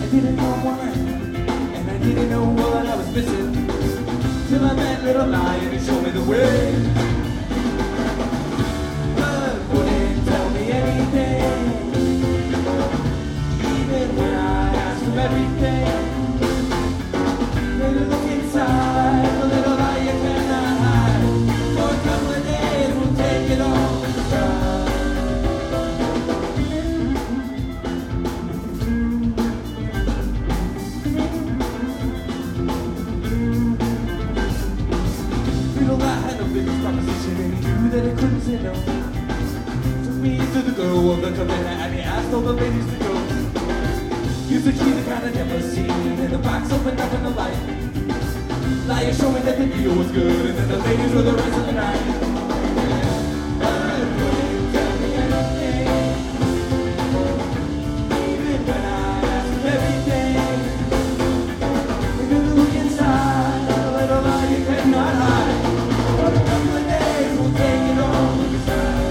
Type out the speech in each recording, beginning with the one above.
didn't know why, and I didn't know what I was missing, till I met Little Lion and showed me the way. But wouldn't tell me anything, even when I asked him everything. Made her look inside, the Little Lion cannot hide. For a couple of days we'll take it all in stride. Proposition, and he knew that he couldn't say no. Took me to the glow of the cabana and he asked all the ladies to go. Used a key the kind I never seen, and the box opened up in the light. Lion showed me that the deal was good, and then the ladies were the rest of the night. But wouldn't tell me anything, even when I asked him everything. He knew the look inside, a little lion cannot hide. For a couple of days we'll take it all inside.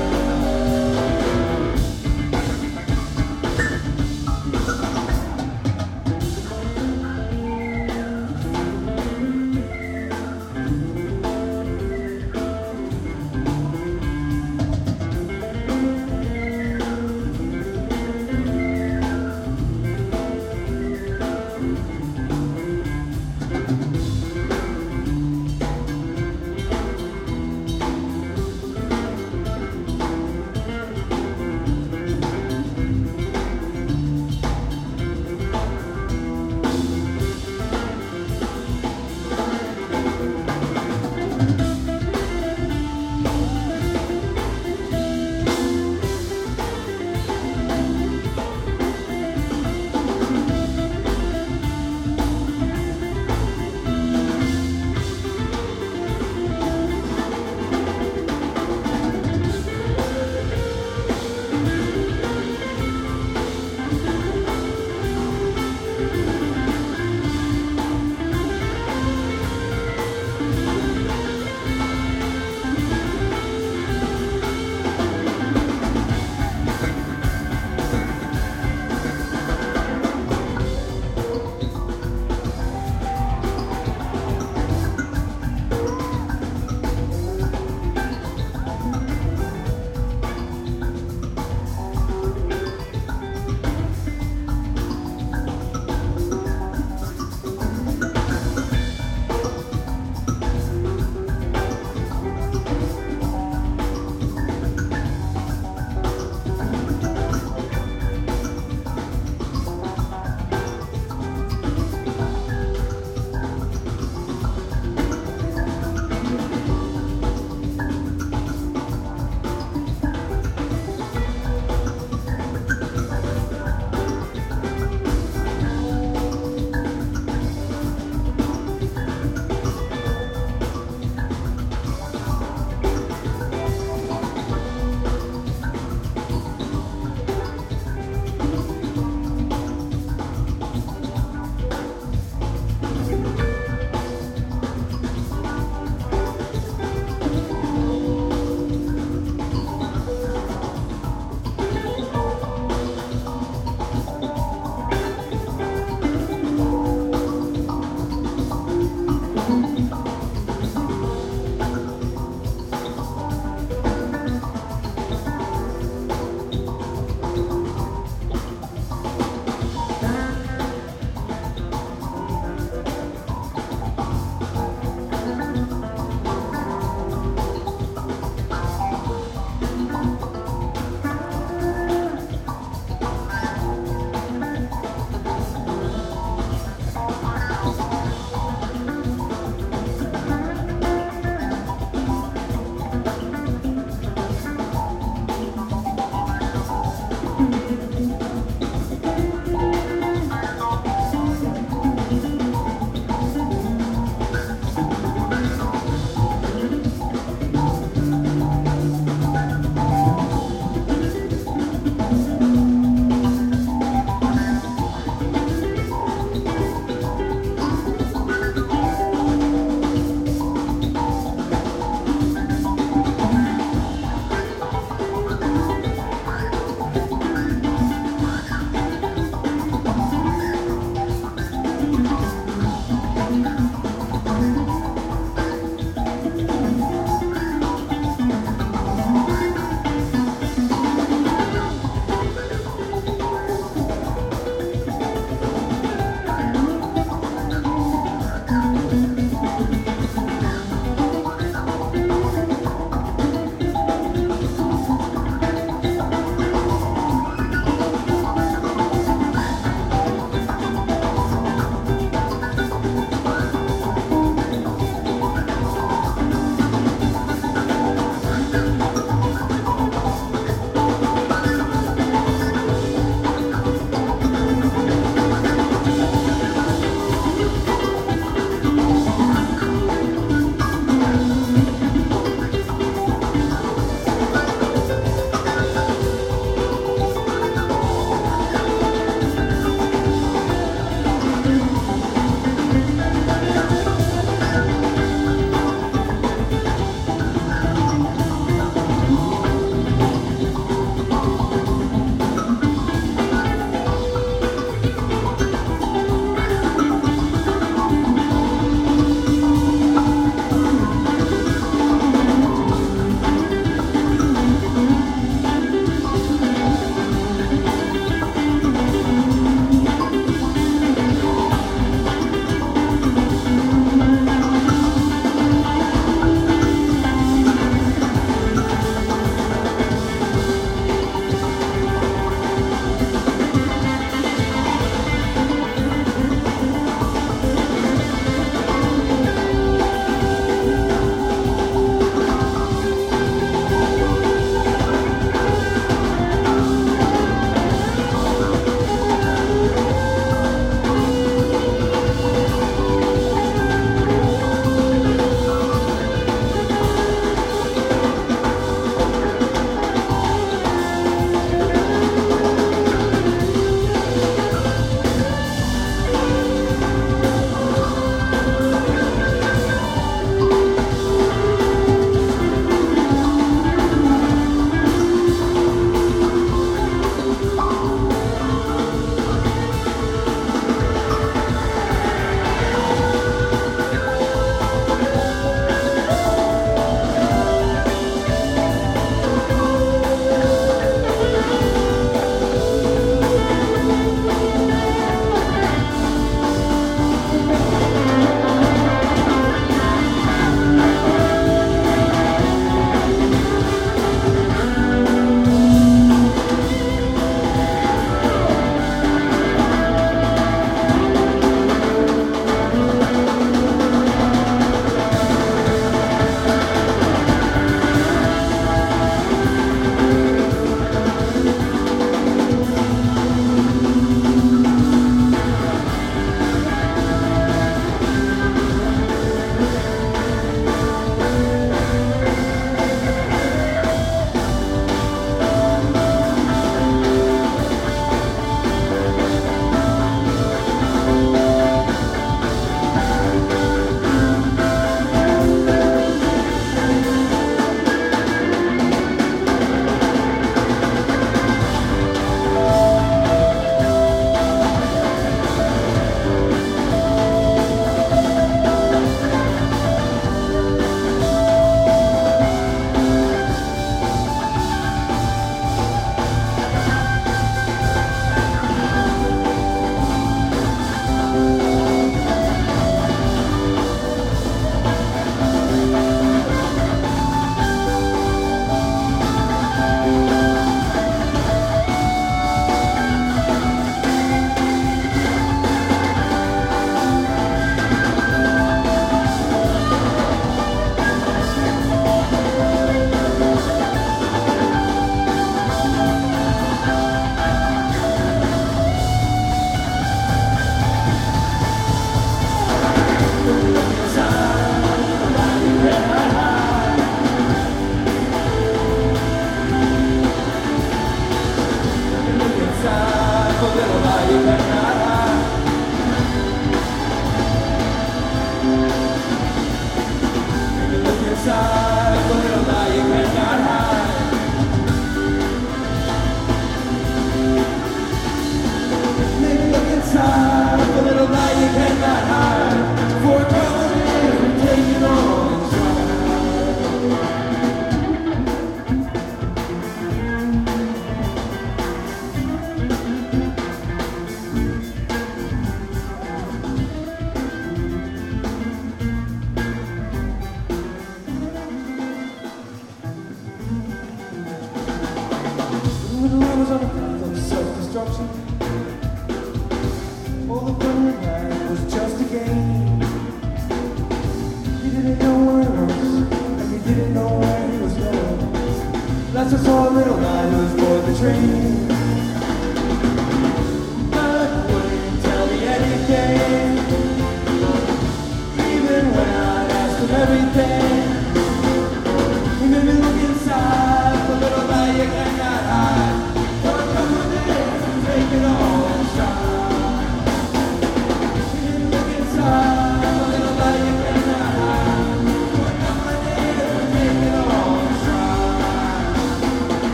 train.